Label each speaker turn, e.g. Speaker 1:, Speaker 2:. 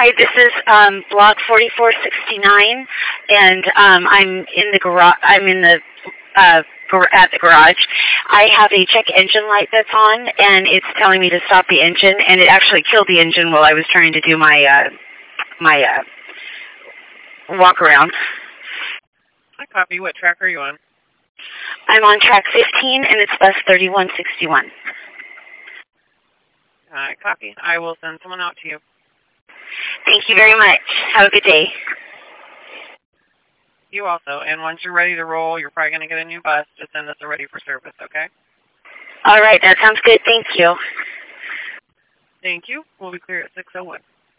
Speaker 1: Hi, this is block 4469, and I'm in the garage. I'm in the at the garage. I have a check engine light that's on, and it's telling me to stop the engine, and it actually killed the engine while I was trying to do my walk around.
Speaker 2: I copy. What track are you on?
Speaker 1: I'm on track 15, and it's bus 3161.
Speaker 2: I copy. I will send someone out to you.
Speaker 1: Thank you very much. Have a good day.
Speaker 2: You also. And once you're ready to roll, you're probably going to get a new bus. Just send us a ready for service, okay?
Speaker 1: All right, that sounds good. Thank you.
Speaker 2: Thank you. We'll be clear at 6:01.